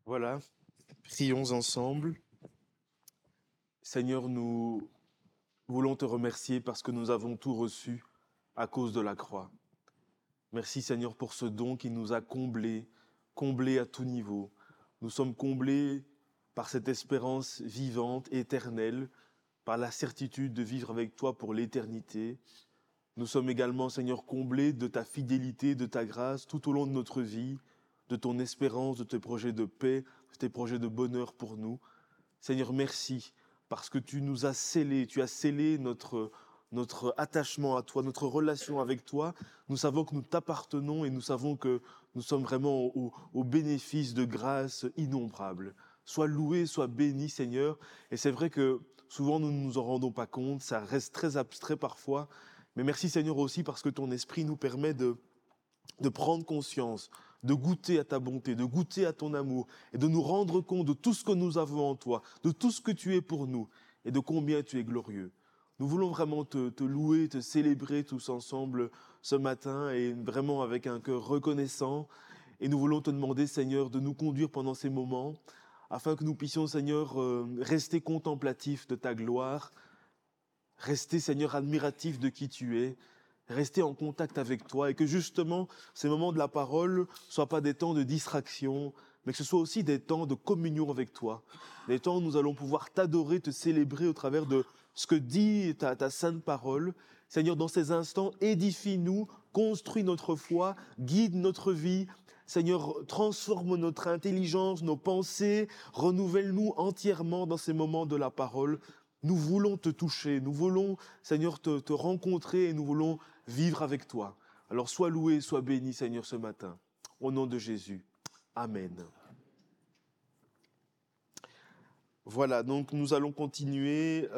Voilà, prions ensemble. Seigneur, nous voulons te remercier parce que nous avons tout reçu à cause de la croix. Merci Seigneur pour ce don qui nous a comblés à tout niveau. Nous sommes comblés par cette espérance vivante, éternelle, par la certitude de vivre avec toi pour l'éternité. Nous sommes également, Seigneur, comblés de ta fidélité, de ta grâce tout au long de notre vie, de ton espérance, de tes projets de paix, de tes projets de bonheur pour nous. Seigneur, merci, parce que tu nous as scellés, tu as scellé notre attachement à toi, notre relation avec toi. Nous savons que nous t'appartenons et nous savons que nous sommes vraiment au bénéfice de grâces innombrables. Sois loué, sois béni, Seigneur. Et c'est vrai que souvent nous ne nous en rendons pas compte, ça reste très abstrait parfois. Mais merci, Seigneur, aussi parce que ton esprit nous permet de prendre conscience, de goûter à ta bonté, de goûter à ton amour et de nous rendre compte de tout ce que nous avons en toi, de tout ce que tu es pour nous et de combien tu es glorieux. Nous voulons vraiment te louer, te célébrer tous ensemble ce matin et vraiment avec un cœur reconnaissant. Et nous voulons te demander, Seigneur, de nous conduire pendant ces moments afin que nous puissions, Seigneur, rester contemplatifs de ta gloire, rester, Seigneur, admiratifs de qui tu es, rester en contact avec toi et que justement, ces moments de la parole ne soient pas des temps de distraction, mais que ce soit aussi des temps de communion avec toi, des temps où nous allons pouvoir t'adorer, te célébrer au travers de ce que dit ta sainte parole. Seigneur, dans ces instants, édifie-nous, construis notre foi, guide notre vie. Seigneur, transforme notre intelligence, nos pensées, renouvelle-nous entièrement dans ces moments de la parole. Nous voulons te toucher, nous voulons, Seigneur, te rencontrer et nous voulons vivre avec toi. Alors sois loué, sois béni, Seigneur, ce matin. Au nom de Jésus. Amen. Voilà, donc nous allons continuer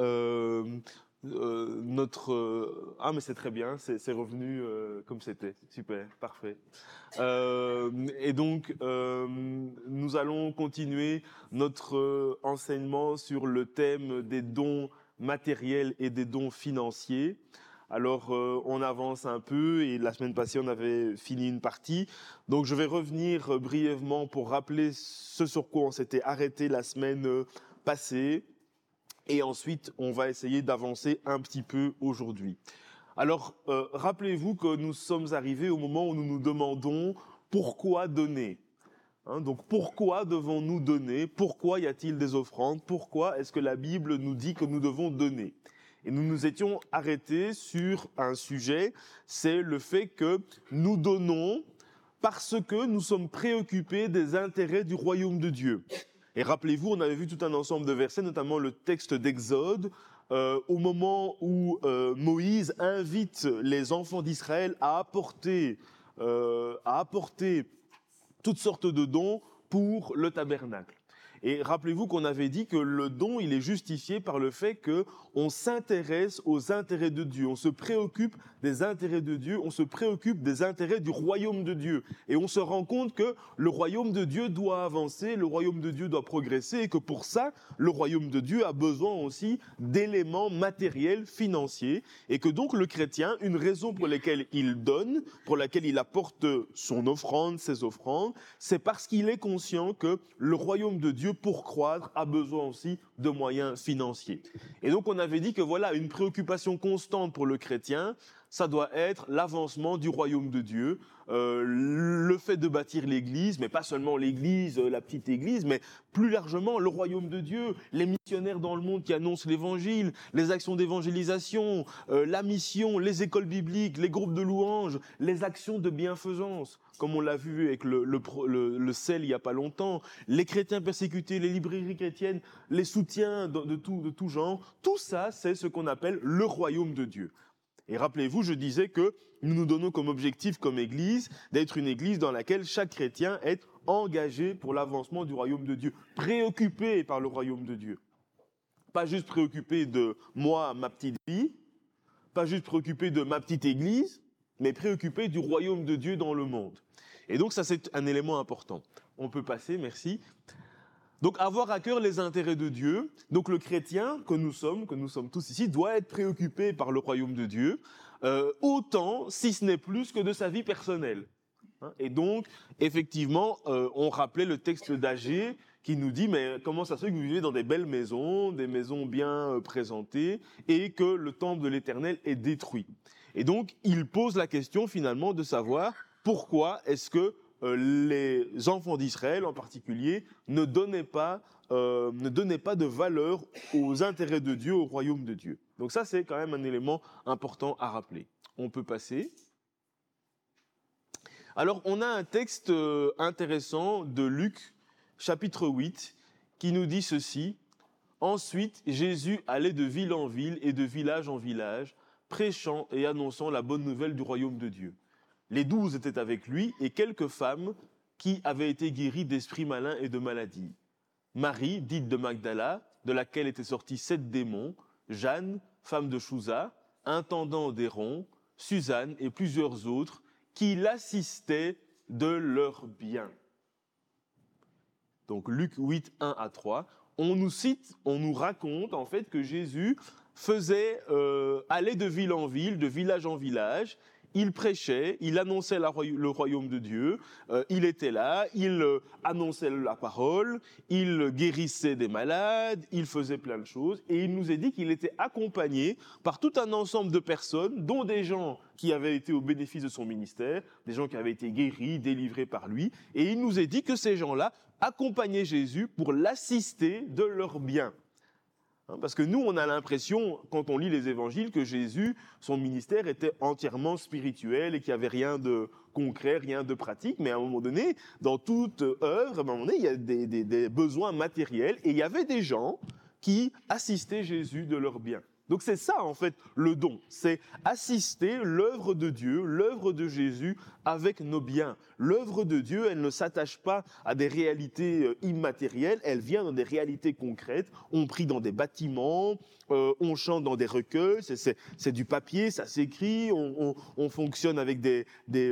notre... Ah, mais c'est très bien, c'est revenu comme c'était. Super, parfait. Et donc, nous allons continuer notre enseignement sur le thème des dons matériels et des dons financiers. Alors, on avance un peu et la semaine passée, on avait fini une partie. Donc, je vais revenir brièvement pour rappeler ce sur quoi on s'était arrêté la semaine passée. Et ensuite, on va essayer d'avancer un petit peu aujourd'hui. Alors, rappelez-vous que nous sommes arrivés au moment où nous nous demandons pourquoi donner. Donc, pourquoi devons-nous donner? Pourquoi y a-t-il des offrandes? Pourquoi est-ce que la Bible nous dit que nous devons donner? Et nous nous étions arrêtés sur un sujet, c'est le fait que nous donnons parce que nous sommes préoccupés des intérêts du royaume de Dieu. Et rappelez-vous, on avait vu tout un ensemble de versets, notamment le texte d'Exode, au moment où Moïse invite les enfants d'Israël à apporter toutes sortes de dons pour le tabernacle. Et rappelez-vous qu'on avait dit que le don, il est justifié par le fait que on s'intéresse aux intérêts de Dieu, on se préoccupe des intérêts de Dieu, on se préoccupe des intérêts du royaume de Dieu. Et on se rend compte que le royaume de Dieu doit avancer, le royaume de Dieu doit progresser, et que pour ça, le royaume de Dieu a besoin aussi d'éléments matériels, financiers, et que donc le chrétien, une raison pour laquelle il donne, pour laquelle il apporte son offrande, ses offrandes, c'est parce qu'il est conscient que le royaume de Dieu, pour croître, a besoin aussi de moyens financiers. Et donc, on avait dit que voilà, une préoccupation constante pour le chrétien, ça doit être l'avancement du royaume de Dieu, le fait de bâtir l'église, mais pas seulement l'église, la petite église, mais plus largement le royaume de Dieu, les missionnaires dans le monde qui annoncent l'évangile, les actions d'évangélisation, la mission, les écoles bibliques, les groupes de louanges, les actions de bienfaisance, comme on l'a vu avec le sel il y a pas longtemps, les chrétiens persécutés, les librairies chrétiennes, les soutiens de tout genre, tout ça, c'est ce qu'on appelle le royaume de Dieu. Et rappelez-vous, je disais que nous nous donnons comme objectif, comme Église, d'être une Église dans laquelle chaque chrétien est engagé pour l'avancement du royaume de Dieu, préoccupé par le royaume de Dieu. Pas juste préoccupé de moi, ma petite vie, pas juste préoccupé de ma petite Église, mais préoccupé du royaume de Dieu dans le monde. Et donc ça, c'est un élément important. On peut passer, merci. Donc, avoir à cœur les intérêts de Dieu. Donc, le chrétien que nous sommes tous ici, doit être préoccupé par le royaume de Dieu, autant, si ce n'est plus, que de sa vie personnelle. Et donc, effectivement, on rappelait le texte d'Agée qui nous dit, mais comment ça se fait que vous vivez dans des belles maisons, des maisons bien présentées, et que le temple de l'Éternel est détruit. Et donc, il pose la question finalement de savoir pourquoi est-ce que les enfants d'Israël en particulier ne donnaient pas de valeur aux intérêts de Dieu, au royaume de Dieu. Donc ça, c'est quand même un élément important à rappeler. On peut passer. Alors, on a un texte intéressant de Luc, chapitre 8, qui nous dit ceci. « Ensuite, Jésus allait de ville en ville et de village en village, prêchant et annonçant la bonne nouvelle du royaume de Dieu. Les 12 étaient avec lui et quelques femmes qui avaient été guéries d'esprits malins et de maladies. Marie, dite de Magdala, de laquelle étaient sortis 7 démons, Jeanne, femme de Chouza, intendant d'Héron, Suzanne et plusieurs autres, qui l'assistaient de leurs biens. » Donc Luc 8, 1 à 3, on nous raconte en fait que Jésus allait de ville en ville, de village en village. Il prêchait, il annonçait le royaume de Dieu, il était là, il annonçait la parole, il guérissait des malades, il faisait plein de choses. Et il nous est dit qu'il était accompagné par tout un ensemble de personnes, dont des gens qui avaient été au bénéfice de son ministère, des gens qui avaient été guéris, délivrés par lui. Et il nous est dit que ces gens-là accompagnaient Jésus pour l'assister de leurs biens. Parce que nous, on a l'impression, quand on lit les évangiles, que Jésus, son ministère était entièrement spirituel et qu'il n'y avait rien de concret, rien de pratique. Mais à un moment donné, dans toute œuvre, à un moment donné, il y a des besoins matériels. Et il y avait des gens qui assistaient Jésus de leurs biens. Donc c'est ça, en fait, le don. C'est assister l'œuvre de Dieu, l'œuvre de Jésus avec nos biens. L'œuvre de Dieu, elle ne s'attache pas à des réalités immatérielles, elle vient dans des réalités concrètes. On prie dans des bâtiments, on chante dans des recueils, c'est du papier, ça s'écrit, on fonctionne avec des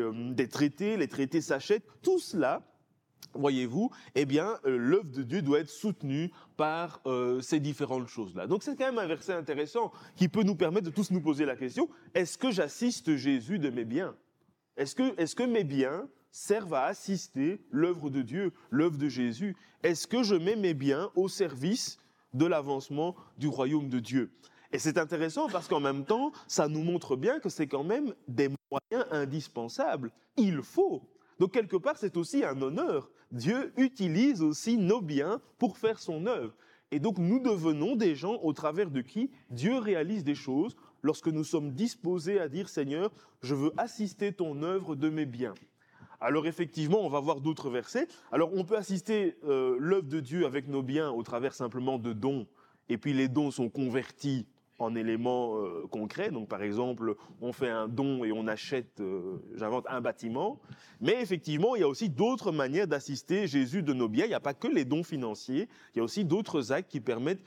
traités, les traités s'achètent. Tout cela, voyez-vous, eh bien, l'œuvre de Dieu doit être soutenue par ces différentes choses-là. Donc c'est quand même un verset intéressant qui peut nous permettre de tous nous poser la question, est-ce que j'assiste Jésus de mes biens ? Est-ce que mes biens servent à assister l'œuvre de Dieu, l'œuvre de Jésus ? Est-ce que je mets mes biens au service de l'avancement du royaume de Dieu ? Et c'est intéressant parce qu'en même temps, ça nous montre bien que c'est quand même des moyens indispensables. Il faut. Donc quelque part, c'est aussi un honneur. Dieu utilise aussi nos biens pour faire son œuvre. Et donc nous devenons des gens au travers de qui Dieu réalise des choses lorsque nous sommes disposés à dire « Seigneur, je veux assister ton œuvre de mes biens ». Alors effectivement, on va voir d'autres versets. Alors on peut assister l'œuvre de Dieu avec nos biens au travers simplement de dons. Et puis les dons sont convertis en éléments concrets. Donc par exemple, on fait un don et on achète, j'invente, un bâtiment. Mais effectivement, il y a aussi d'autres manières d'assister Jésus de nos biens. Il n'y a pas que les dons financiers, il y a aussi d'autres actes qui permettent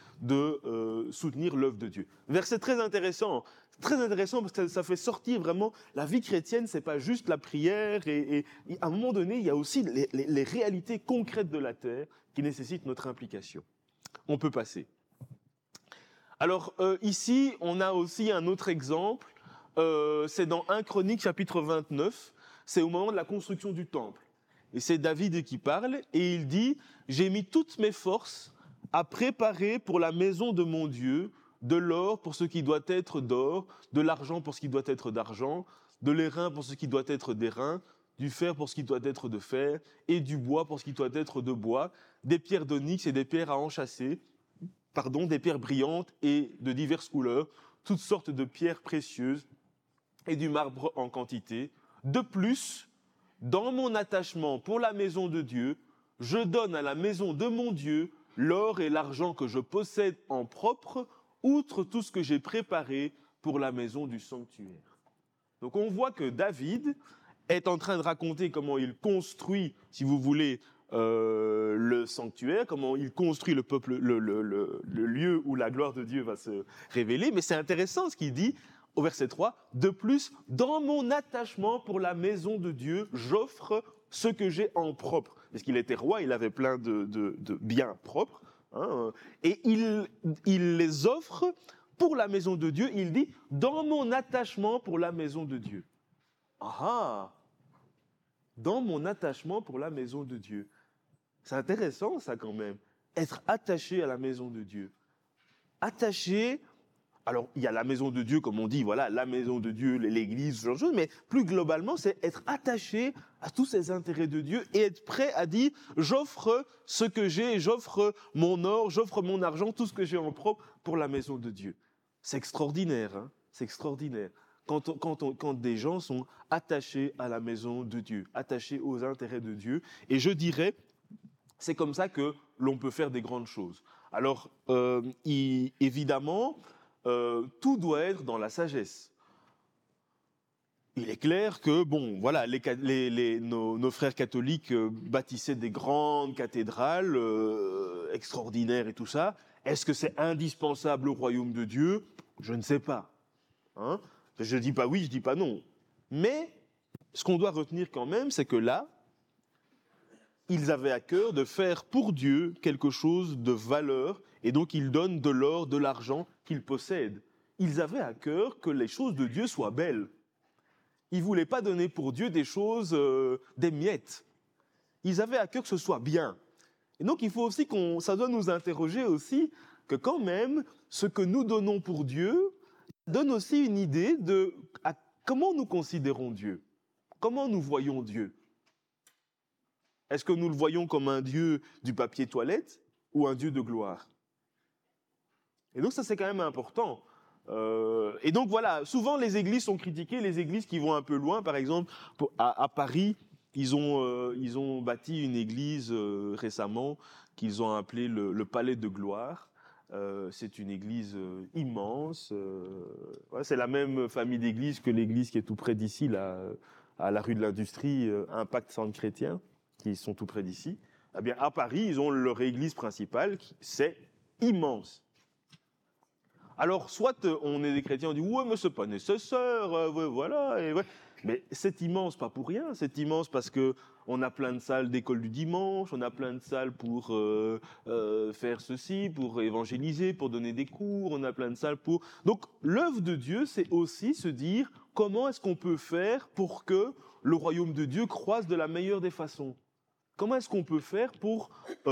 de soutenir l'œuvre de Dieu. Verset très intéressant parce que ça fait sortir vraiment la vie chrétienne, c'est pas juste la prière et à un moment donné, il y a aussi les réalités concrètes de la terre qui nécessitent notre implication. On peut passer. Alors ici, on a aussi un autre exemple, c'est dans 1 Chronique chapitre 29, c'est au moment de la construction du temple. Et c'est David qui parle, et il dit « J'ai mis toutes mes forces à préparer pour la maison de mon Dieu, de l'or pour ce qui doit être d'or, de l'argent pour ce qui doit être d'argent, de l'airain pour ce qui doit être d'airain, du fer pour ce qui doit être de fer, et du bois pour ce qui doit être de bois, des pierres d'onyx et des pierres à enchâsser, des pierres brillantes et de diverses couleurs, toutes sortes de pierres précieuses et du marbre en quantité. De plus, dans mon attachement pour la maison de Dieu, je donne à la maison de mon Dieu l'or et l'argent que je possède en propre, outre tout ce que j'ai préparé pour la maison du sanctuaire. » Donc on voit que David est en train de raconter comment il construit, si vous voulez, le sanctuaire, comment il construit le peuple, le lieu où la gloire de Dieu va se révéler. Mais c'est intéressant ce qu'il dit au verset 3. « De plus, dans mon attachement pour la maison de Dieu, j'offre ce que j'ai en propre. » Parce qu'il était roi, il avait plein de biens propres. Et il les offre pour la maison de Dieu. Il dit « dans mon attachement pour la maison de Dieu ». Ah! dans mon attachement pour la maison de Dieu. C'est intéressant ça quand même, être attaché à la maison de Dieu. Attaché, alors il y a la maison de Dieu comme on dit, voilà, la maison de Dieu, l'église, ce genre de choses, mais plus globalement c'est être attaché à tous ces intérêts de Dieu et être prêt à dire j'offre ce que j'ai, j'offre mon or, j'offre mon argent, tout ce que j'ai en propre pour la maison de Dieu. C'est extraordinaire, hein, c'est extraordinaire. Quand des gens sont attachés à la maison de Dieu, attachés aux intérêts de Dieu. Et je dirais, c'est comme ça que l'on peut faire des grandes choses. Alors, évidemment, tout doit être dans la sagesse. Il est clair que, bon, voilà, nos frères catholiques bâtissaient des grandes cathédrales extraordinaires et tout ça. Est-ce que c'est indispensable au royaume de Dieu ? Je ne sais pas. Hein ? Je ne dis pas oui, je ne dis pas non. Mais ce qu'on doit retenir quand même, c'est que là, ils avaient à cœur de faire pour Dieu quelque chose de valeur, et donc ils donnent de l'or, de l'argent qu'ils possèdent. Ils avaient à cœur que les choses de Dieu soient belles. Ils ne voulaient pas donner pour Dieu des choses, des miettes. Ils avaient à cœur que ce soit bien. Et donc il faut aussi ça doit nous interroger aussi que quand même, ce que nous donnons pour Dieu donne aussi une idée de comment nous considérons Dieu, comment nous voyons Dieu. Est-ce que nous le voyons comme un Dieu du papier toilette ou un Dieu de gloire ? Et donc ça c'est quand même important. Et donc voilà, souvent les églises sont critiquées, les églises qui vont un peu loin. Par exemple, à Paris, ils ont bâti une église récemment qu'ils ont appelée le Palais de Gloire. C'est une église immense. Ouais, c'est la même famille d'églises que l'église qui est tout près d'ici, là, à la rue de l'Industrie, Impact Centre Chrétien, qui sont tout près d'ici. Eh bien, à Paris, ils ont leur église principale, c'est immense. Alors, soit on est des chrétiens, on dit « Ouais, mais c'est pas nécessaire, ouais, voilà. » ouais. Mais c'est immense, pas pour rien. C'est immense parce qu'on a plein de salles d'école du dimanche, on a plein de salles pour faire ceci, pour évangéliser, pour donner des cours, on a plein de salles pour... Donc, l'œuvre de Dieu, c'est aussi se dire comment est-ce qu'on peut faire pour que le royaume de Dieu croisse de la meilleure des façons. Comment est-ce qu'on peut faire pour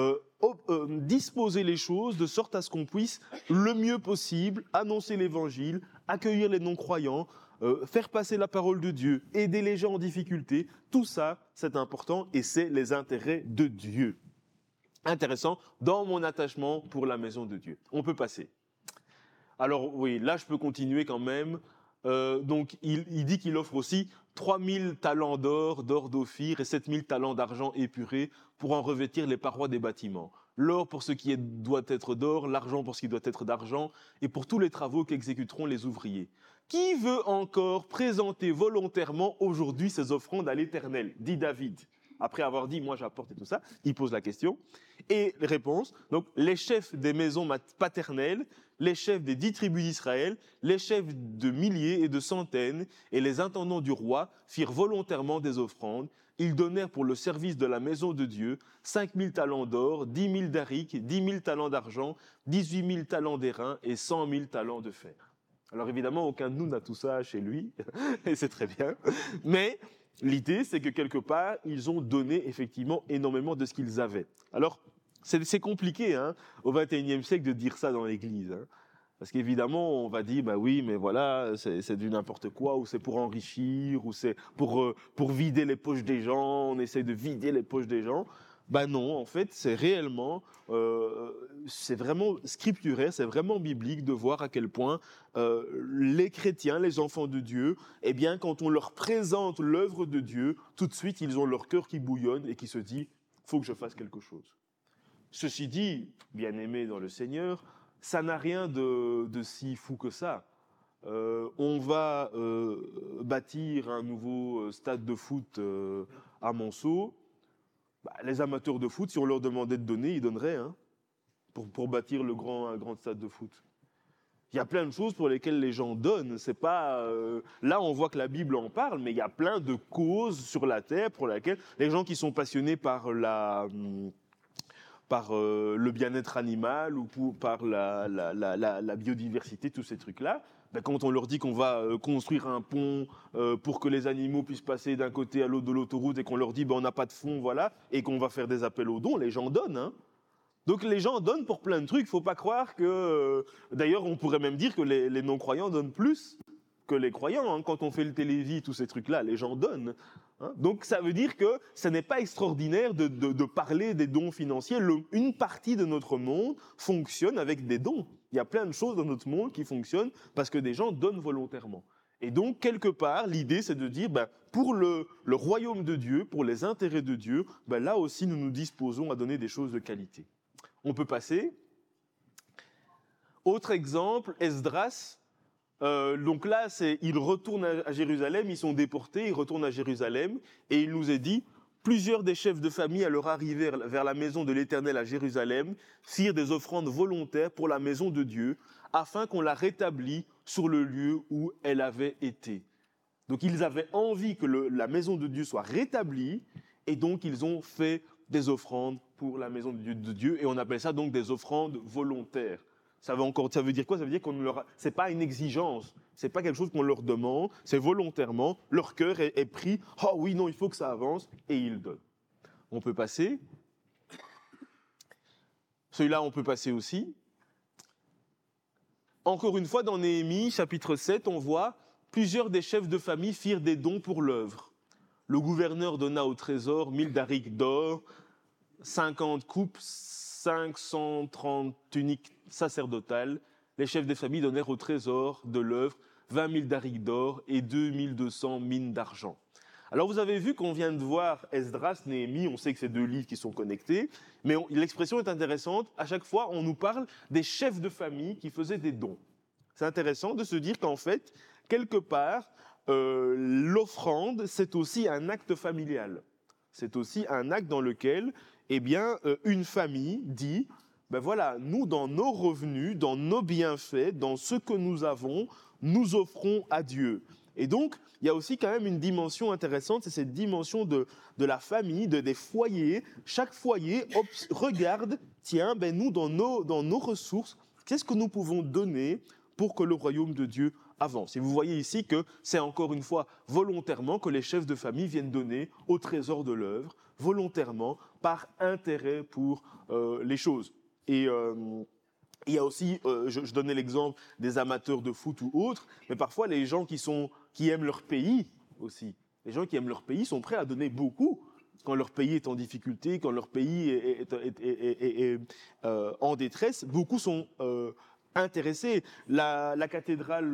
disposer les choses de sorte à ce qu'on puisse le mieux possible annoncer l'évangile, accueillir les non-croyants, faire passer la parole de Dieu, aider les gens en difficulté. Tout ça, c'est important et c'est les intérêts de Dieu. Intéressant, dans mon attachement pour la maison de Dieu. On peut passer. Alors oui, là je peux continuer quand même. Donc il dit qu'il offre aussi 3000 talents d'or d'Ophir et 7000 talents d'argent épuré pour en revêtir les parois des bâtiments. L'or pour ce qui doit être d'or, l'argent pour ce qui doit être d'argent, et pour tous les travaux qu'exécuteront les ouvriers. Qui veut encore présenter volontairement aujourd'hui ses offrandes à l'Éternel ? Dit David. Après avoir dit, moi j'apporte et tout ça, il pose la question. Et les réponses, donc les chefs des maisons paternelles, les chefs des 10 tribus d'Israël, les chefs de milliers et de centaines, et les intendants du roi firent volontairement des offrandes. Ils donnèrent pour le service de la maison de Dieu 5000 talents d'or, 10 000 darics, 10 000 talents d'argent, 18 000 talents d'airain et 100 000 talents de fer. Alors évidemment, aucun de nous n'a tout ça chez lui, et c'est très bien, mais l'idée, c'est que quelque part, ils ont donné effectivement énormément de ce qu'ils avaient. Alors, c'est compliqué, hein, au XXIe siècle, de dire ça dans l'Église. Hein, parce qu'évidemment, on va dire, bah oui, mais voilà, c'est du n'importe quoi, ou c'est pour enrichir, ou c'est pour vider les poches des gens, on essaie de vider les poches des gens. Ben non, en fait, c'est réellement, c'est vraiment scripturaire, c'est vraiment biblique de voir à quel point les chrétiens, les enfants de Dieu, eh bien, quand on leur présente l'œuvre de Dieu, tout de suite, ils ont leur cœur qui bouillonne et qui se dit, faut que je fasse quelque chose. Ceci dit, bien-aimés dans le Seigneur, ça n'a rien de si fou que ça. On va bâtir un nouveau stade de foot à Monceau. Bah, les amateurs de foot, si on leur demandait de donner, ils donneraient, hein, pour bâtir un grand stade de foot. Il y a plein de choses pour lesquelles les gens donnent. C'est pas là, on voit que la Bible en parle, mais il y a plein de causes sur la terre pour lesquelles les gens qui sont passionnés par le bien-être animal ou par la biodiversité, tous ces trucs-là, quand on leur dit qu'on va construire un pont pour que les animaux puissent passer d'un côté à l'autre de l'autoroute et qu'on leur dit on n'a pas de fonds, voilà, et qu'on va faire des appels aux dons, les gens donnent. Hein. Donc les gens donnent pour plein de trucs. Il ne faut pas croire que... D'ailleurs, on pourrait même dire que les non-croyants donnent plus que les croyants. Hein. Quand on fait le télévis, tous ces trucs-là, les gens donnent. Hein. Donc ça veut dire que ce n'est pas extraordinaire de parler des dons financiers. Une partie de notre monde fonctionne avec des dons. Il y a plein de choses dans notre monde qui fonctionnent parce que des gens donnent volontairement. Et donc, quelque part, l'idée, c'est de dire, pour le royaume de Dieu, pour les intérêts de Dieu, là aussi, nous nous disposons à donner des choses de qualité. On peut passer. Autre exemple, Esdras. Donc là, ils retournent à Jérusalem, ils sont déportés, ils retournent à Jérusalem, et il nous est dit, plusieurs des chefs de famille, à leur arrivée vers la maison de l'Éternel à Jérusalem, firent des offrandes volontaires pour la maison de Dieu, afin qu'on la rétablît sur le lieu où elle avait été. Donc ils avaient envie que la maison de Dieu soit rétablie, et donc ils ont fait des offrandes pour la maison de Dieu, et on appelle ça donc des offrandes volontaires. Ça veut dire quoi? Ça veut dire c'est pas une exigence, c'est pas quelque chose qu'on leur demande, c'est volontairement, leur cœur est pris, oh oui, non, il faut que ça avance, et ils donnent. On peut passer. Celui-là, on peut passer aussi. Encore une fois, dans Néhémie, chapitre 7, on voit plusieurs des chefs de famille firent des dons pour l'œuvre. Le gouverneur donna au trésor 1000 darics d'or, 50 coupes, 530 tuniques sacerdotales. Les chefs des familles donnèrent au trésor de l'œuvre 20 000 darics d'or et 2200 mines d'argent. Alors vous avez vu qu'on vient de voir Esdras, Néhémie, on sait que c'est deux livres qui sont connectés, mais l'expression est intéressante. À chaque fois, on nous parle des chefs de famille qui faisaient des dons. C'est intéressant de se dire qu'en fait, quelque part, l'offrande, c'est aussi un acte familial. C'est aussi un acte dans lequel, une famille dit, voilà, nous, dans nos revenus, dans nos bienfaits, dans ce que nous avons, nous offrons à Dieu. Et donc, il y a aussi quand même une dimension intéressante, c'est cette dimension de la famille, des foyers. Chaque foyer regarde, tiens, nous, dans nos ressources, qu'est-ce que nous pouvons donner pour que le royaume de Dieu avance. Et vous voyez ici que c'est encore une fois volontairement que les chefs de famille viennent donner au trésor de l'œuvre, volontairement, par intérêt pour les choses. Et il y a aussi, je donnais l'exemple des amateurs de foot ou autres, mais parfois les gens qui aiment leur pays aussi, les gens qui aiment leur pays sont prêts à donner beaucoup quand leur pays est en difficulté, quand leur pays est en détresse. Beaucoup sont intéressés. La cathédrale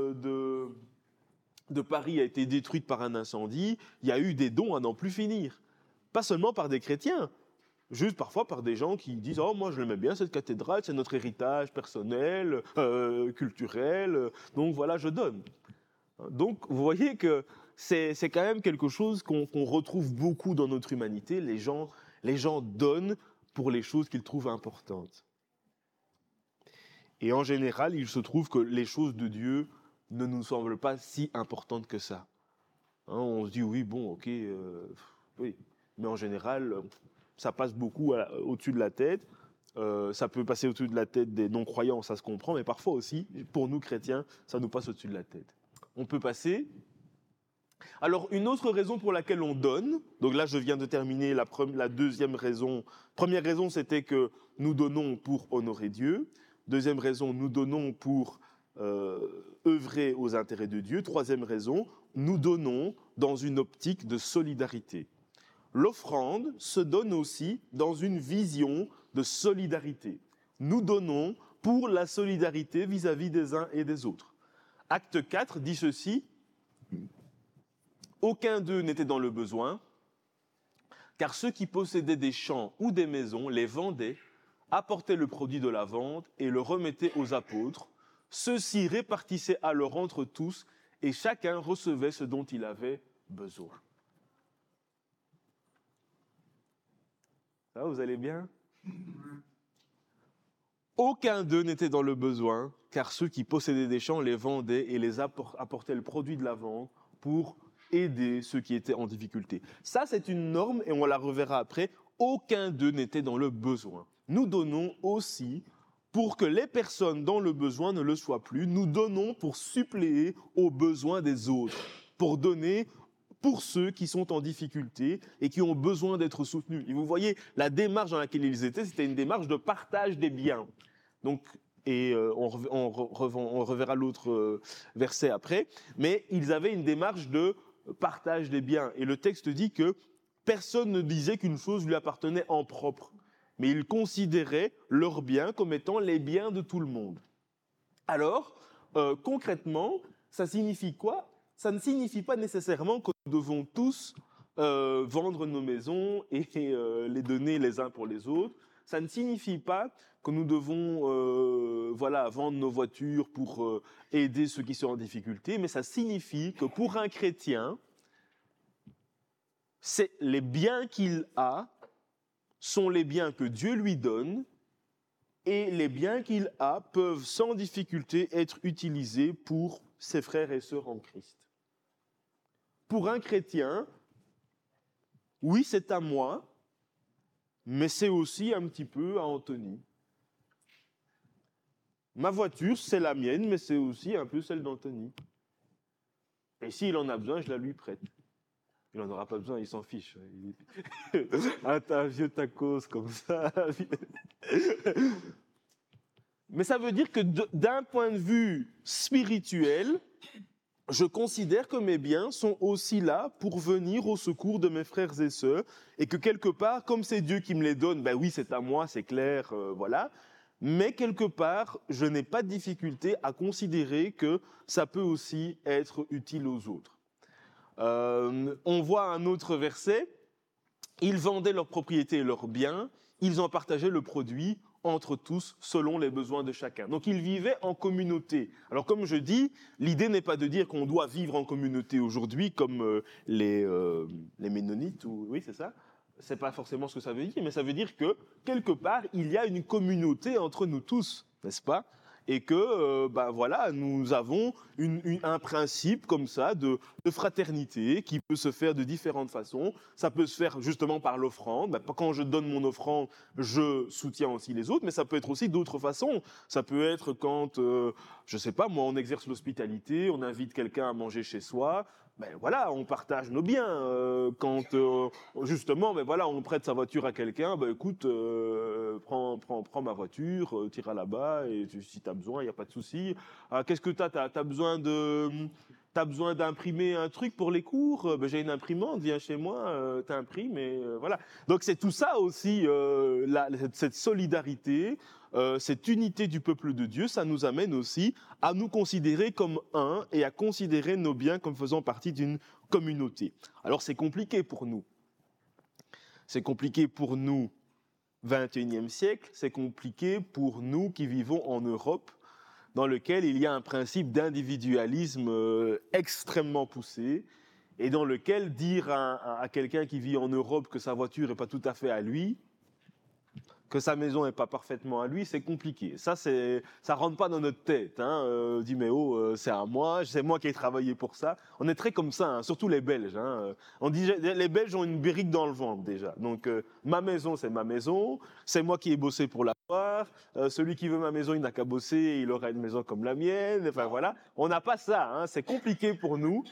de Paris a été détruite par un incendie. Il y a eu des dons à n'en plus finir. Pas seulement par des chrétiens, juste parfois par des gens qui disent « Oh, moi je l'aimais bien cette cathédrale, c'est notre héritage personnel, culturel, donc voilà, je donne. » Donc vous voyez que c'est quand même quelque chose qu'on retrouve beaucoup dans notre humanité. Les gens donnent pour les choses qu'ils trouvent importantes. Et en général, il se trouve que les choses de Dieu ne nous semblent pas si importantes que ça. Hein, on se dit oui, bon, ok, oui. Mais en général, ça passe beaucoup au-dessus de la tête. Ça peut passer au-dessus de la tête des non-croyants, ça se comprend, mais parfois aussi, pour nous chrétiens, ça nous passe au-dessus de la tête. On peut passer. Alors, une autre raison pour laquelle on donne, donc là je viens de terminer la deuxième raison. Première raison, c'était que nous donnons pour honorer Dieu. Deuxième raison, nous donnons pour œuvrer aux intérêts de Dieu. Troisième raison, nous donnons dans une optique de solidarité. L'offrande se donne aussi dans une vision de solidarité. Nous donnons pour la solidarité vis-à-vis des uns et des autres. Acte 4 dit ceci, « Aucun d'eux n'était dans le besoin, car ceux qui possédaient des champs ou des maisons les vendaient, apportaient le produit de la vente et le remettaient aux apôtres. Ceux-ci répartissaient alors entre tous et chacun recevait ce dont il avait besoin. » Ça, vous allez bien? Aucun d'eux n'était dans le besoin, car ceux qui possédaient des champs les vendaient et les apportaient le produit de la vente pour aider ceux qui étaient en difficulté. Ça, c'est une norme, et on la reverra après. Aucun d'eux n'était dans le besoin. Nous donnons aussi pour que les personnes dans le besoin ne le soient plus. Nous donnons pour suppléer aux besoins des autres, pour donner pour ceux qui sont en difficulté et qui ont besoin d'être soutenus. Et vous voyez, la démarche dans laquelle ils étaient, c'était une démarche de partage des biens. Donc, on reverra l'autre verset après, mais ils avaient une démarche de partage des biens. Et le texte dit que personne ne disait qu'une chose lui appartenait en propre, mais ils considéraient leurs biens comme étant les biens de tout le monde. Alors, concrètement, ça signifie quoi ? Ça ne signifie pas nécessairement que nous devons tous vendre nos maisons et les donner les uns pour les autres. Ça ne signifie pas que nous devons vendre nos voitures pour aider ceux qui sont en difficulté, mais ça signifie que pour un chrétien, les biens qu'il a sont les biens que Dieu lui donne, et les biens qu'il a peuvent sans difficulté être utilisés pour ses frères et sœurs en Christ. Pour un chrétien, oui, c'est à moi, mais c'est aussi un petit peu à Anthony. Ma voiture, c'est la mienne, mais c'est aussi un peu celle d'Anthony. Et s'il en a besoin, je la lui prête. Il n'en aura pas besoin, il s'en fiche. T'as un vieux tacos comme ça. Mais ça veut dire que d'un point de vue spirituel, je considère que mes biens sont aussi là pour venir au secours de mes frères et sœurs, et que quelque part, comme c'est Dieu qui me les donne, ben oui, c'est à moi, c'est clair, voilà. Mais quelque part, je n'ai pas de difficulté à considérer que ça peut aussi être utile aux autres. On voit un autre verset, ils vendaient leurs propriétés et leurs biens, ils en partageaient le produit entre tous selon les besoins de chacun. Donc ils vivaient en communauté. Alors comme je dis, l'idée n'est pas de dire qu'on doit vivre en communauté aujourd'hui comme les Ménonites, oui c'est ça. C'est pas forcément ce que ça veut dire, mais ça veut dire que quelque part il y a une communauté entre nous tous, n'est-ce pas ? Et que nous avons un principe comme ça de fraternité qui peut se faire de différentes façons. Ça peut se faire justement par l'offrande. Quand je donne mon offrande, je soutiens aussi les autres, mais ça peut être aussi d'autres façons. Ça peut être quand, je sais pas, moi, on exerce l'hospitalité, on invite quelqu'un à manger chez soi. On partage nos biens. Quand justement, on prête sa voiture à quelqu'un, écoute, prends ma voiture, t'iras là-bas, et si tu as besoin, il n'y a pas de souci. Qu'est-ce que tu as ? Tu as besoin d'imprimer un truc pour les cours ? J'ai une imprimante, viens chez moi, t'imprimes, et voilà. Donc c'est tout ça aussi, cette solidarité, cette unité du peuple de Dieu, ça nous amène aussi à nous considérer comme un et à considérer nos biens comme faisant partie d'une communauté. Alors c'est compliqué pour nous. C'est compliqué pour nous, 21e siècle, c'est compliqué pour nous qui vivons en Europe, dans lequel il y a un principe d'individualisme extrêmement poussé, et dans lequel dire à quelqu'un qui vit en Europe que sa voiture n'est pas tout à fait à lui, que sa maison n'est pas parfaitement à lui, c'est compliqué. Ça rentre pas dans notre tête. Dit mais c'est à moi, c'est moi qui ai travaillé pour ça. On est très comme ça, surtout les Belges. On dit les Belges ont une brique dans le ventre déjà. Donc ma maison c'est ma maison, c'est moi qui ai bossé pour l'avoir. Celui qui veut ma maison, il n'a qu'à bosser, il aura une maison comme la mienne. Enfin voilà, on n'a pas ça. C'est compliqué pour nous.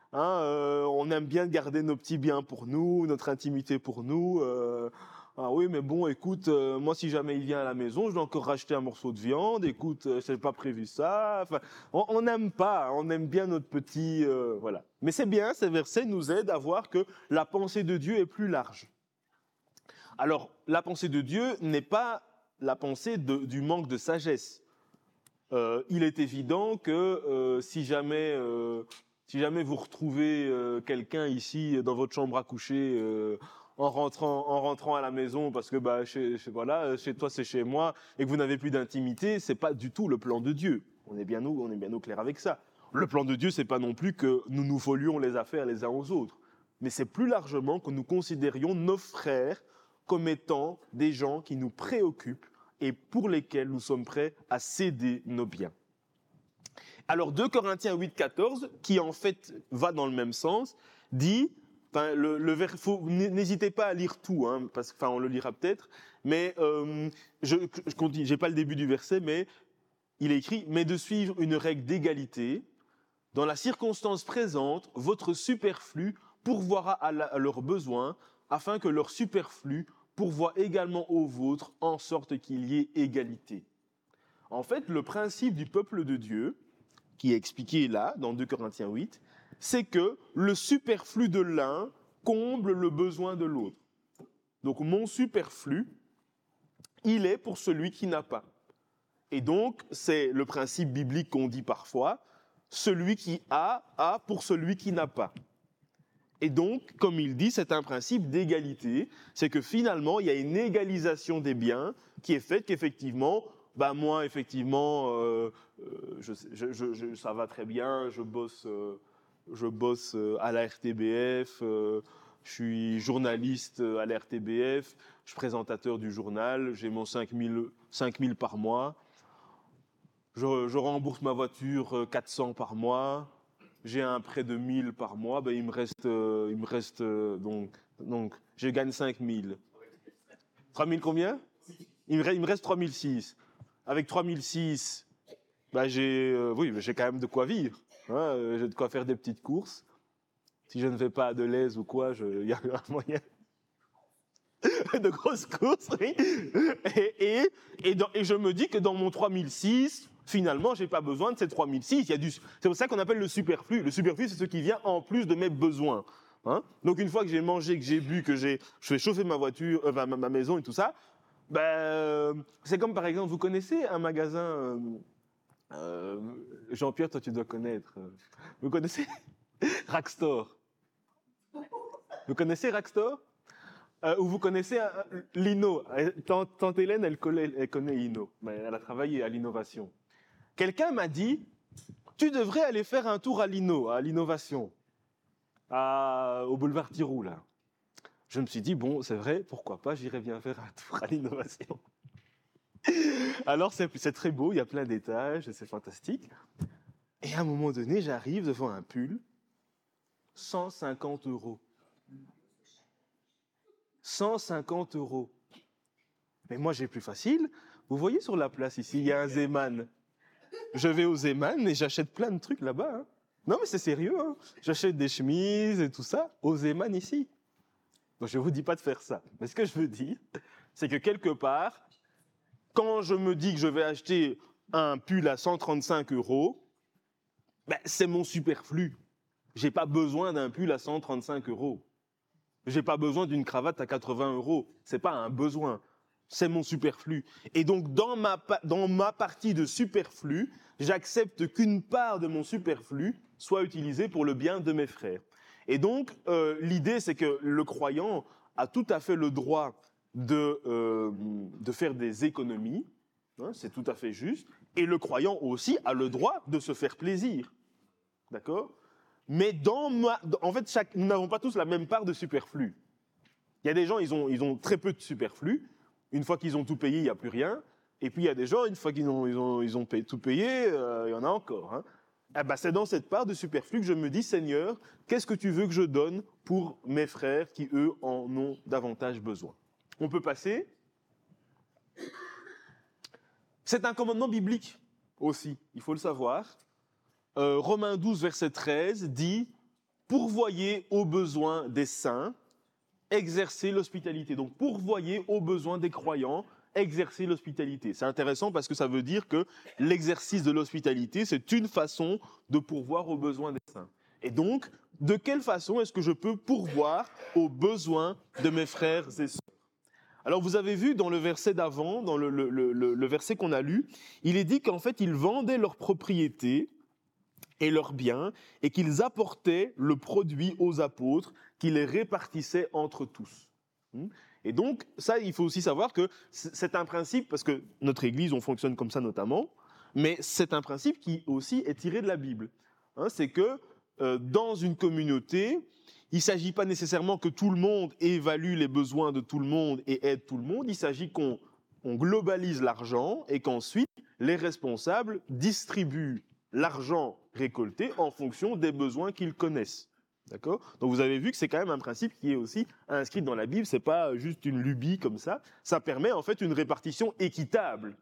On aime bien garder nos petits biens pour nous, notre intimité pour nous. Ah oui, mais bon, écoute, moi, si jamais il vient à la maison, je dois encore racheter un morceau de viande. Écoute, je n'avais pas prévu ça. Enfin, on n'aime pas, on aime bien notre petit... voilà. Mais c'est bien, ces versets nous aident à voir que la pensée de Dieu est plus large. Alors, la pensée de Dieu n'est pas la pensée du manque de sagesse. Il est évident que si jamais vous retrouvez quelqu'un ici dans votre chambre à coucher... en rentrant à la maison parce que chez toi c'est chez moi et que vous n'avez plus d'intimité, c'est pas du tout le plan de Dieu. On est bien au clair avec ça. Le plan de Dieu, c'est pas non plus que nous nous volions les affaires les uns aux autres, mais c'est plus largement que nous considérions nos frères comme étant des gens qui nous préoccupent et pour lesquels nous sommes prêts à céder nos biens. Alors 2 Corinthiens 8, 14, qui en fait va dans le même sens, dit Enfin, n'hésitez pas à lire tout, hein, parce que, on le lira peut-être, mais je continue, j'ai pas le début du verset, mais il est écrit « Mais de suivre une règle d'égalité, dans la circonstance présente, votre superflu pourvoira à leurs besoins, afin que leur superflu pourvoie également aux vôtres, en sorte qu'il y ait égalité. » En fait, le principe du peuple de Dieu, qui est expliqué là, dans 2 Corinthiens 8, c'est que le superflu de l'un comble le besoin de l'autre. Donc mon superflu, il est pour celui qui n'a pas. Et donc, c'est le principe biblique qu'on dit parfois, celui qui a pour celui qui n'a pas. Et donc, comme il dit, c'est un principe d'égalité, c'est que finalement, il y a une égalisation des biens qui est faite qu'effectivement, moi, effectivement, ça va très bien, je bosse à la RTBF, je suis journaliste à la RTBF, je suis présentateur du journal, j'ai mon 5 000 par mois, je rembourse ma voiture 400 par mois, j'ai un prêt de 1 000 par mois, il me reste donc je gagne 5 000. 3 000 combien ? Il me reste 3 600. Avec 3 600, j'ai quand même de quoi vivre. Hein, j'ai de quoi faire des petites courses. Si je ne vais pas à Deleuze ou quoi, il y a un moyen de grosses courses. Oui. Et je me dis que dans mon 3 600, finalement, je n'ai pas besoin de ces 3 600. C'est pour ça qu'on appelle le superflu. Le superflu, c'est ce qui vient en plus de mes besoins. Hein. Donc une fois que j'ai mangé, que j'ai bu, que je fais chauffer ma voiture, ma maison et tout ça, c'est comme par exemple, vous connaissez un magasin, Jean-Pierre, toi tu dois connaître, vous connaissez Rackstore? Vous connaissez Rackstore? Ou vous connaissez Lino? Tante Hélène, elle connaît Lino, mais elle a travaillé à l'innovation. Quelqu'un m'a dit, tu devrais aller faire un tour à Lino, à l'innovation, au boulevard Thiroux, là. Je me suis dit, bon, c'est vrai, pourquoi pas, j'irai bien faire un tour à l'innovation. Alors, c'est très beau, il y a plein d'étages, c'est fantastique. Et à un moment donné, j'arrive devant un pull, 150 €. 150 €. Mais moi, j'ai plus facile. Vous voyez sur la place ici, il y a un Zeman. Je vais au Zeman et j'achète plein de trucs là-bas. Hein. Non, mais c'est sérieux. Hein. J'achète des chemises et tout ça au Zeman ici. Donc, je ne vous dis pas de faire ça. Mais ce que je veux dire, c'est que quelque part, quand je me dis que je vais acheter un pull à 135 €, c'est mon superflu. Je n'ai pas besoin d'un pull à 135 €. Je n'ai pas besoin d'une cravate à 80 €. Ce n'est pas un besoin. C'est mon superflu. Et donc, dans ma partie de superflu, j'accepte qu'une part de mon superflu soit utilisée pour le bien de mes frères. Et donc, l'idée, c'est que le croyant a tout à fait le droit de faire des économies, hein, c'est tout à fait juste, et le croyant aussi a le droit de se faire plaisir. D'accord ? Mais en fait, nous n'avons pas tous la même part de superflu. Il y a des gens, ils ont très peu de superflu. Une fois qu'ils ont tout payé, il n'y a plus rien. Et puis, il y a des gens, une fois qu'ils ont tout payé, il y en a encore. Hein. C'est dans cette part de superflu que je me dis, Seigneur, qu'est-ce que tu veux que je donne pour mes frères qui, eux, en ont davantage besoin ? On peut passer. C'est un commandement biblique aussi, il faut le savoir. Romains 12, verset 13 dit « Pourvoyez aux besoins des saints, exercez l'hospitalité ». Donc, pourvoyez aux besoins des croyants, exercer l'hospitalité. C'est intéressant parce que ça veut dire que l'exercice de l'hospitalité, c'est une façon de pourvoir aux besoins des saints. Et donc, de quelle façon est-ce que je peux pourvoir aux besoins de mes frères et sœurs ? Alors, vous avez vu dans le verset d'avant, dans le verset qu'on a lu, il est dit qu'en fait, ils vendaient leurs propriétés et leurs biens et qu'ils apportaient le produit aux apôtres qui les répartissaient entre tous. Et donc, ça, il faut aussi savoir que c'est un principe, parce que notre Église, on fonctionne comme ça notamment, mais c'est un principe qui aussi est tiré de la Bible. C'est que dans une communauté, il ne s'agit pas nécessairement que tout le monde évalue les besoins de tout le monde et aide tout le monde, il s'agit qu'on globalise l'argent et qu'ensuite, les responsables distribuent l'argent récolté en fonction des besoins qu'ils connaissent. D'accord ? Donc vous avez vu que c'est quand même un principe qui est aussi inscrit dans la Bible, c'est pas juste une lubie comme ça. Ça permet en fait une répartition équitable,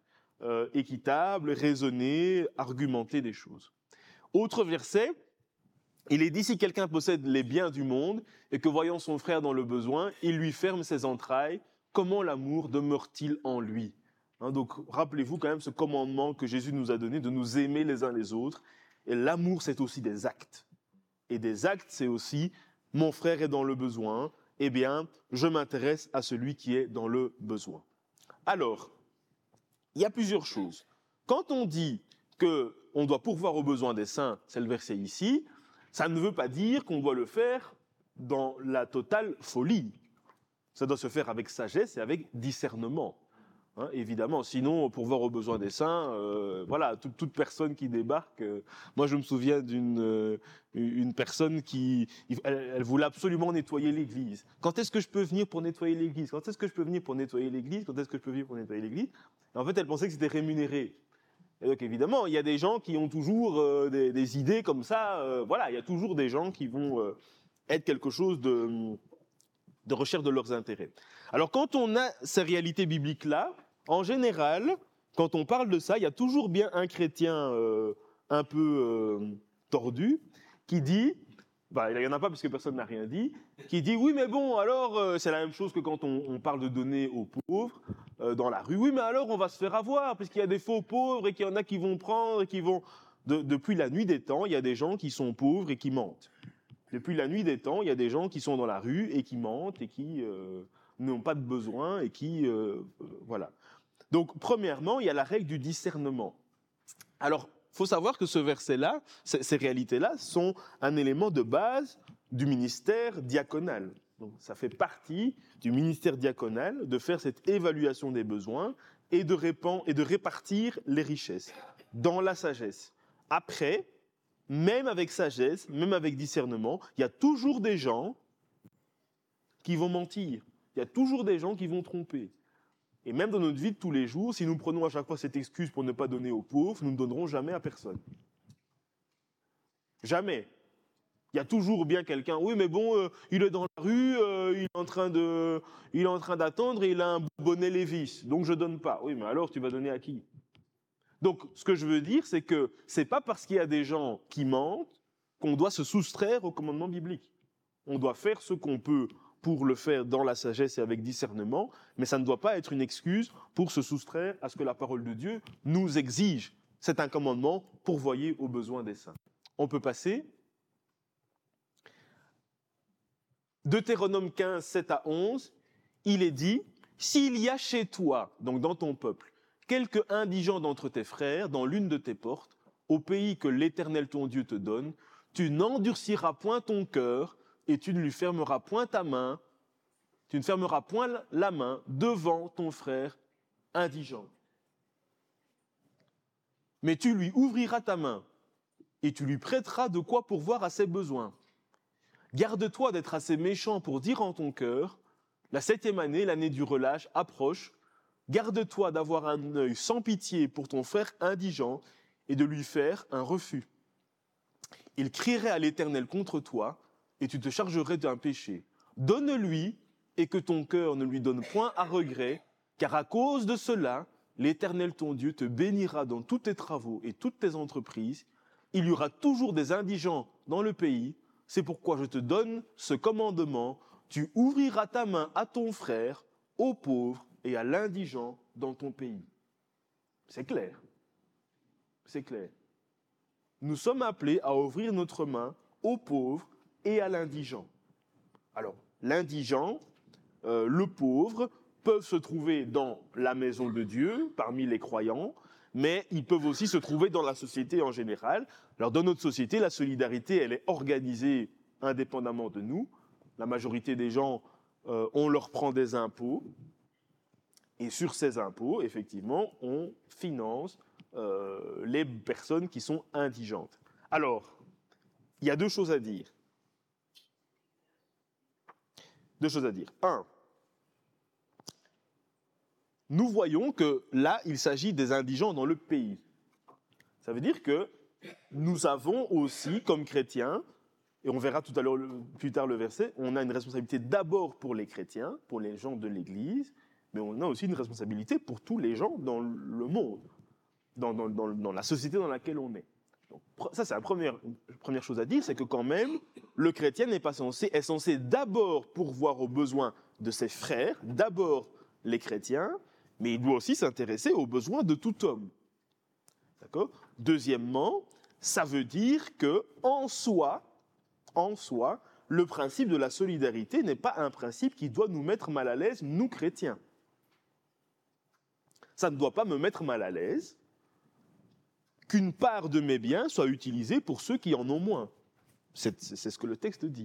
raisonnée, argumentée des choses. Autre verset, il est dit si quelqu'un possède les biens du monde et que voyant son frère dans le besoin, il lui ferme ses entrailles, comment l'amour demeure-t-il en lui ? Donc rappelez-vous quand même ce commandement que Jésus nous a donné de nous aimer les uns les autres. Et l'amour, c'est aussi des actes. Et des actes, c'est aussi mon frère est dans le besoin, eh bien, je m'intéresse à celui qui est dans le besoin. Alors, il y a plusieurs choses. Quand on dit qu'on doit pourvoir aux besoins des saints, c'est le verset ici, ça ne veut pas dire qu'on doit le faire dans la totale folie. Ça doit se faire avec sagesse et avec discernement. Évidemment, sinon, pourvoir aux besoins des saints, voilà, toute personne qui débarque. Moi, je me souviens d'une personne qui, elle voulait absolument nettoyer l'église. Quand est-ce que je peux venir pour nettoyer l'église ? Quand est-ce que je peux venir pour nettoyer l'église ? Quand est-ce que je peux venir pour nettoyer l'église ? Et en fait, elle pensait que c'était rémunéré. Et donc, évidemment, il y a des gens qui ont toujours des idées comme ça. Voilà, il y a toujours des gens qui vont être quelque chose de recherche de leurs intérêts. Alors, quand on a ces réalités bibliques-là, en général, quand on parle de ça, il y a toujours bien un chrétien un peu tordu qui dit, il n'y en a pas parce que personne n'a rien dit, qui dit oui mais bon alors c'est la même chose que quand on parle de donner aux pauvres dans la rue, oui mais alors on va se faire avoir parce qu'il y a des faux pauvres et qu'il y en a qui vont prendre et qui vont... Depuis la nuit des temps, il y a des gens qui sont pauvres et qui mentent. Depuis la nuit des temps, il y a des gens qui sont dans la rue et qui mentent et qui n'ont pas de besoin et qui... voilà. Donc, premièrement, il y a la règle du discernement. Alors, il faut savoir que ce verset-là, ces réalités-là, sont un élément de base du ministère diaconal. Donc, ça fait partie du ministère diaconal de faire cette évaluation des besoins et de répartir les richesses dans la sagesse. Après, même avec sagesse, même avec discernement, il y a toujours des gens qui vont mentir. Il y a toujours des gens qui vont tromper. Et même dans notre vie de tous les jours, si nous prenons à chaque fois cette excuse pour ne pas donner aux pauvres, nous ne donnerons jamais à personne. Jamais. Il y a toujours bien quelqu'un, oui mais bon, il est dans la rue, il est en train d'attendre et il a un bonnet Lévis, donc je ne donne pas. Oui mais alors tu vas donner à qui ? Donc ce que je veux dire, c'est que ce n'est pas parce qu'il y a des gens qui mentent qu'on doit se soustraire au commandement biblique. On doit faire ce qu'on peut pour le faire dans la sagesse et avec discernement, mais ça ne doit pas être une excuse pour se soustraire à ce que la parole de Dieu nous exige. C'est un commandement, pourvoyer aux besoins des saints. On peut passer. Deutéronome 15, 7 à 11, il est dit « S'il y a chez toi, donc dans ton peuple, quelque indigent d'entre tes frères dans l'une de tes portes, au pays que l'Éternel ton Dieu te donne, tu n'endurciras point ton cœur, et tu ne lui fermeras point ta main, tu ne fermeras point la main devant ton frère indigent. Mais tu lui ouvriras ta main, et tu lui prêteras de quoi pourvoir à ses besoins. Garde-toi d'être assez méchant pour dire en ton cœur, la 7e année, l'année du relâche, approche. Garde-toi d'avoir un œil sans pitié pour ton frère indigent et de lui faire un refus. Il crierait à l'Éternel contre toi, et tu te chargerais d'un péché. Donne-lui, et que ton cœur ne lui donne point à regret, car à cause de cela, l'Éternel ton Dieu te bénira dans tous tes travaux et toutes tes entreprises. Il y aura toujours des indigents dans le pays. C'est pourquoi je te donne ce commandement. Tu ouvriras ta main à ton frère, aux pauvres et à l'indigent dans ton pays. C'est clair. C'est clair. Nous sommes appelés à ouvrir notre main aux pauvres et à l'indigent. Alors, l'indigent, le pauvre, peuvent se trouver dans la maison de Dieu, parmi les croyants, mais ils peuvent aussi se trouver dans la société en général. Alors, dans notre société, la solidarité, elle est organisée indépendamment de nous. La majorité des gens, on leur prend des impôts, et sur ces impôts, effectivement, on finance les personnes qui sont indigentes. Alors, il y a deux choses à dire. Un, nous voyons que là, il s'agit des indigents dans le pays. Ça veut dire que nous avons aussi, comme chrétiens, et on verra tout à l'heure, plus tard le verset, on a une responsabilité d'abord pour les chrétiens, pour les gens de l'Église, mais on a aussi une responsabilité pour tous les gens dans le monde, dans la société dans laquelle on est. Donc, ça, c'est la première chose à dire, c'est que quand même, le chrétien est censé d'abord pourvoir aux besoins de ses frères, d'abord les chrétiens, mais il doit aussi s'intéresser aux besoins de tout homme. D'accord ? Deuxièmement, ça veut dire que en soi, le principe de la solidarité n'est pas un principe qui doit nous mettre mal à l'aise, nous chrétiens. Ça ne doit pas me mettre mal à l'aise qu'une part de mes biens soit utilisée pour ceux qui en ont moins. C'est ce que le texte dit.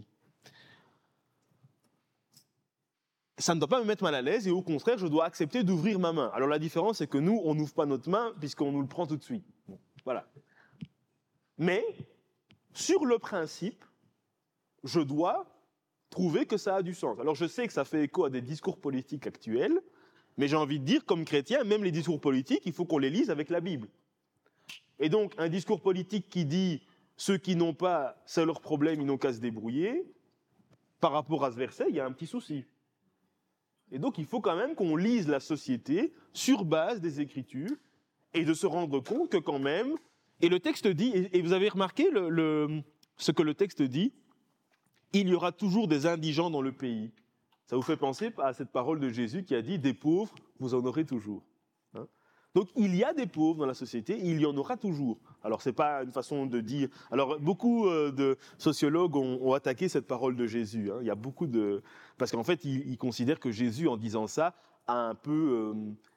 Ça ne doit pas me mettre mal à l'aise et au contraire, je dois accepter d'ouvrir ma main. Alors la différence, c'est que nous, on n'ouvre pas notre main puisqu'on nous le prend tout de suite. Bon, voilà. Mais, sur le principe, je dois trouver que ça a du sens. Alors je sais que ça fait écho à des discours politiques actuels, mais j'ai envie de dire, comme chrétien, même les discours politiques, il faut qu'on les lise avec la Bible. Et donc, un discours politique qui dit « ceux qui n'ont pas, c'est leur problème, ils n'ont qu'à se débrouiller », par rapport à ce verset, il y a un petit souci. Et donc, il faut quand même qu'on lise la société sur base des Écritures et de se rendre compte que quand même... Et le texte dit, et vous avez remarqué ce que le texte dit, il y aura toujours des indigents dans le pays. Ça vous fait penser à cette parole de Jésus qui a dit « des pauvres, vous en aurez toujours ». Donc, il y a des pauvres dans la société, il y en aura toujours. Alors, ce n'est pas une façon de dire... Alors, beaucoup de sociologues ont attaqué cette parole de Jésus. Il y a beaucoup de... Parce qu'en fait, ils considèrent que Jésus, en disant ça, a un peu...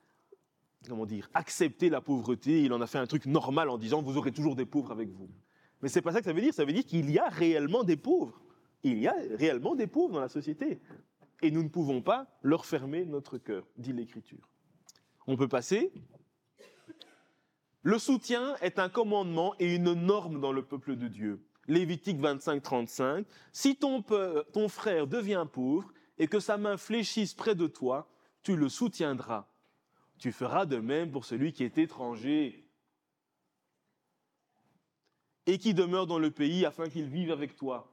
accepté la pauvreté. Il en a fait un truc normal en disant « vous aurez toujours des pauvres avec vous ». Mais ce n'est pas ça que ça veut dire. Ça veut dire qu'il y a réellement des pauvres. Il y a réellement des pauvres dans la société. Et nous ne pouvons pas leur fermer notre cœur, dit l'Écriture. On peut passer... Le soutien est un commandement et une norme dans le peuple de Dieu. Lévitique 25, 35. Si ton frère devient pauvre et que sa main fléchisse près de toi, tu le soutiendras. Tu feras de même pour celui qui est étranger et qui demeure dans le pays afin qu'il vive avec toi.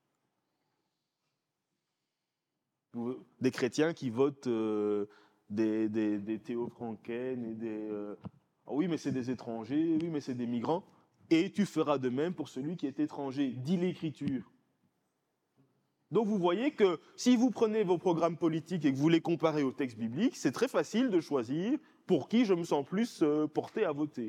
Des chrétiens qui votent des Théo Franken et des... oui, mais c'est des étrangers, oui, mais c'est des migrants. Et tu feras de même pour celui qui est étranger, dit l'Écriture. Donc vous voyez que si vous prenez vos programmes politiques et que vous les comparez au texte biblique, c'est très facile de choisir pour qui je me sens plus porté à voter.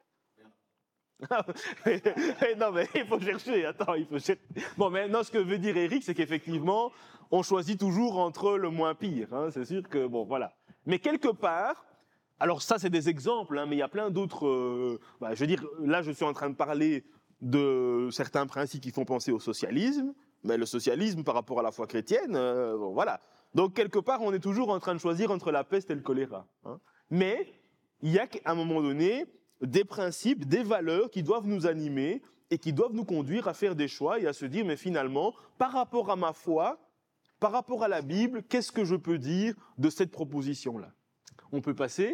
Non, mais il faut chercher, Bon, maintenant, ce que veut dire Eric, c'est qu'effectivement, on choisit toujours entre le moins pire. C'est sûr que, bon, voilà. Mais quelque part... Alors ça, c'est des exemples, mais il y a plein d'autres... je veux dire, là, je suis en train de parler de certains principes qui font penser au socialisme, mais le socialisme par rapport à la foi chrétienne, voilà. Donc, quelque part, on est toujours en train de choisir entre la peste et le choléra. Mais il y a qu'à un moment donné des principes, des valeurs qui doivent nous animer et qui doivent nous conduire à faire des choix et à se dire, mais finalement, par rapport à ma foi, par rapport à la Bible, qu'est-ce que je peux dire de cette proposition-là ? On peut passer...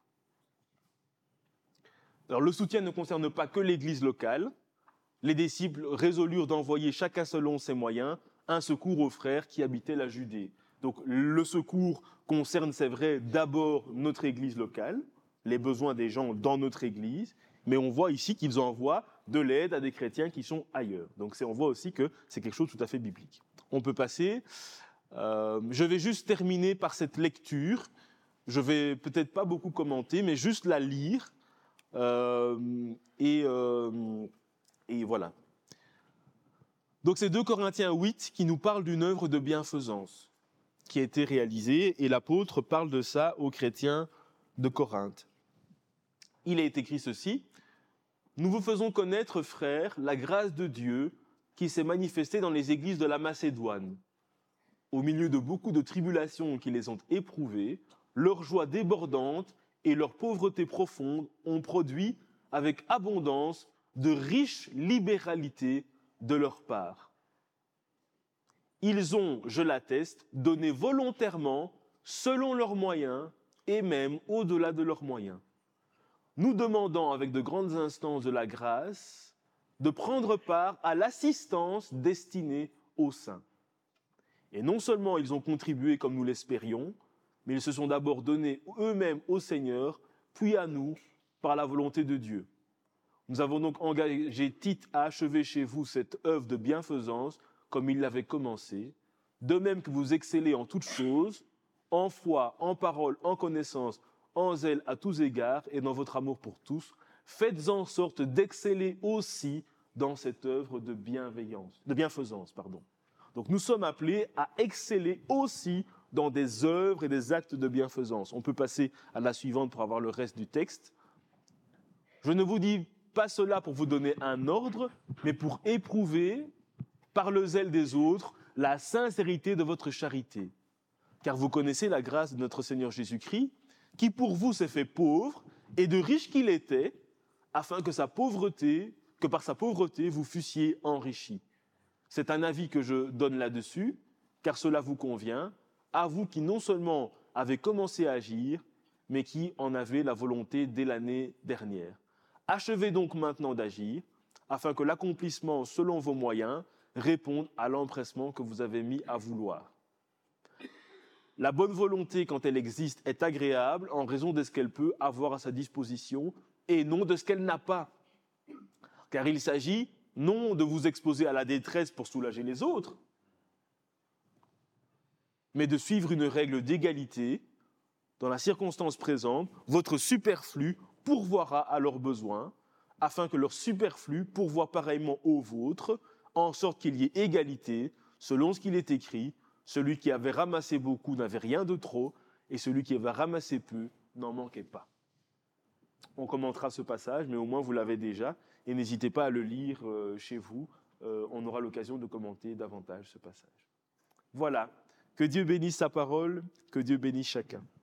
Alors, le soutien ne concerne pas que l'Église locale. Les disciples résolurent d'envoyer chacun selon ses moyens un secours aux frères qui habitaient la Judée. Donc, le secours concerne, c'est vrai, d'abord notre Église locale, les besoins des gens dans notre Église, mais on voit ici qu'ils envoient de l'aide à des chrétiens qui sont ailleurs. Donc, on voit aussi que c'est quelque chose de tout à fait biblique. On peut passer. Je vais juste terminer par cette lecture. Je vais peut-être pas beaucoup commenter, mais juste la lire. Et voilà. Donc c'est 2 Corinthiens 8 qui nous parle d'une œuvre de bienfaisance qui a été réalisée et l'apôtre parle de ça aux chrétiens de Corinthe. Il est écrit ceci: « Nous vous faisons connaître, frères, la grâce de Dieu qui s'est manifestée dans les églises de la Macédoine. Au milieu de beaucoup de tribulations qui les ont éprouvées, leur joie débordante et leur pauvreté profonde ont produit avec abondance de riches libéralités de leur part. Ils ont, je l'atteste, donné volontairement, selon leurs moyens, et même au-delà de leurs moyens. Nous demandons avec de grandes instances de la grâce, de prendre part à l'assistance destinée aux saints. Et non seulement ils ont contribué comme nous l'espérions, mais ils se sont d'abord donnés eux-mêmes au Seigneur, puis à nous, par la volonté de Dieu. Nous avons donc engagé Tite à achever chez vous cette œuvre de bienfaisance, comme il l'avait commencé, de même que vous excellez en toutes choses, en foi, en parole, en connaissance, en zèle à tous égards et dans votre amour pour tous, faites en sorte d'exceller aussi dans cette œuvre de bienfaisance. Donc nous sommes appelés à exceller aussi dans des œuvres et des actes de bienfaisance. On peut passer à la suivante pour avoir le reste du texte. Je ne vous dis pas cela pour vous donner un ordre, mais pour éprouver, par le zèle des autres, la sincérité de votre charité. Car vous connaissez la grâce de notre Seigneur Jésus-Christ, qui pour vous s'est fait pauvre, et de riche qu'il était, afin que par sa pauvreté, vous fussiez enrichis. C'est un avis que je donne là-dessus, car cela vous convient, à vous qui non seulement avez commencé à agir, mais qui en avez la volonté dès l'année dernière. Achevez donc maintenant d'agir, afin que l'accomplissement selon vos moyens réponde à l'empressement que vous avez mis à vouloir. La bonne volonté, quand elle existe, est agréable en raison de ce qu'elle peut avoir à sa disposition et non de ce qu'elle n'a pas. Car il s'agit non de vous exposer à la détresse pour soulager les autres, mais de suivre une règle d'égalité. Dans la circonstance présente, votre superflu pourvoira à leurs besoins, afin que leur superflu pourvoie pareillement au vôtre, en sorte qu'il y ait égalité, selon ce qu'il est écrit, celui qui avait ramassé beaucoup n'avait rien de trop, et celui qui avait ramassé peu n'en manquait pas. On commentera ce passage, mais au moins vous l'avez déjà, et n'hésitez pas à le lire chez vous, on aura l'occasion de commenter davantage ce passage. Voilà, que Dieu bénisse sa parole, que Dieu bénisse chacun.